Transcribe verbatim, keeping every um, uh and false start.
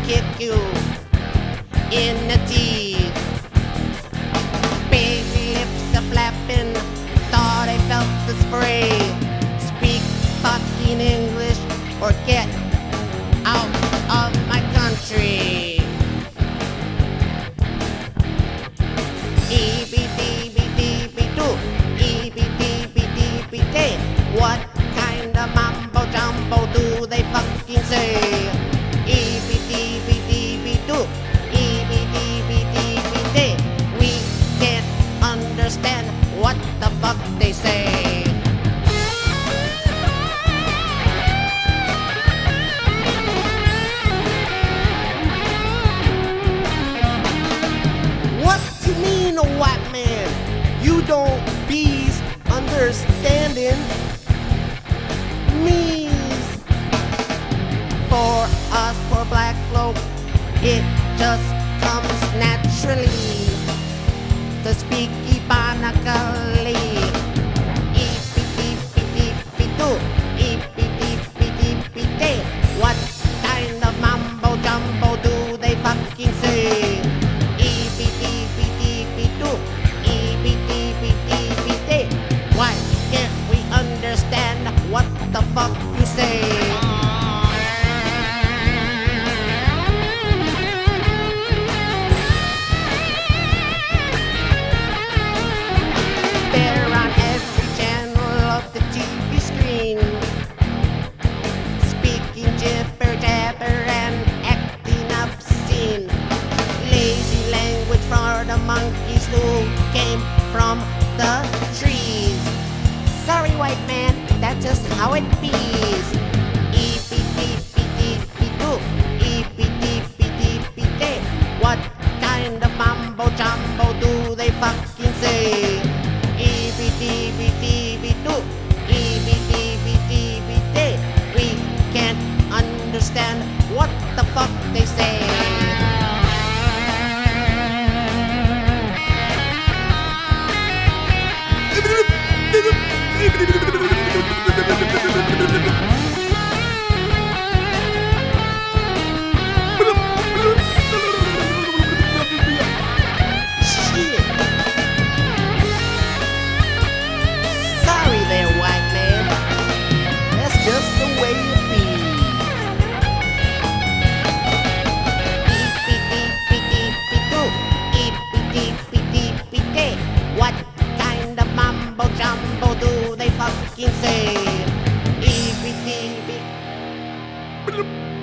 kick you in the teeth. Baby lips are flapping, thought I felt the spray. Speak fucking English or get out of my country. E-B-D-B-D-B-Do, E-B-D-B-D-B-D. What kind of mambo jumbo do they fucking say? E-B-D-B-D-B-Do, E-B-D-B-D-B-D. We can't understand what the fuck they say. What you mean, a white man? You don't bees understanding me's. For us poor black folk, it just comes naturally to speak Ibanakali. E-P-D-P-D-P-Do, E-P-D-P-D-P-D. What kind of mambo jumbo do they fucking say? E-P-D-P-D-P-Do, E-P-D-P-D-P-D. Why can't we understand what the fuck you say? They're on every channel of the T V screen, speaking jibber jabber and acting obscene. Lazy language for the monkeys who came from the trees. Sorry, white man, that's just how it bees. E-P-D-P-D-P-Do, E-P-D-P-D-P-D. What kind of mambo jumbo do they fucking say? E-P-D-P-D-P-Do, E-P-D-P-D-P-D. We can't understand what the fuck they say. Shit. Sorry there, white man. That's just the way it be. E-P-D-P-D-P-Do, E-P-D-P-D-P-D. What kind of mambo jumbo do they fucking say? E-P-D-P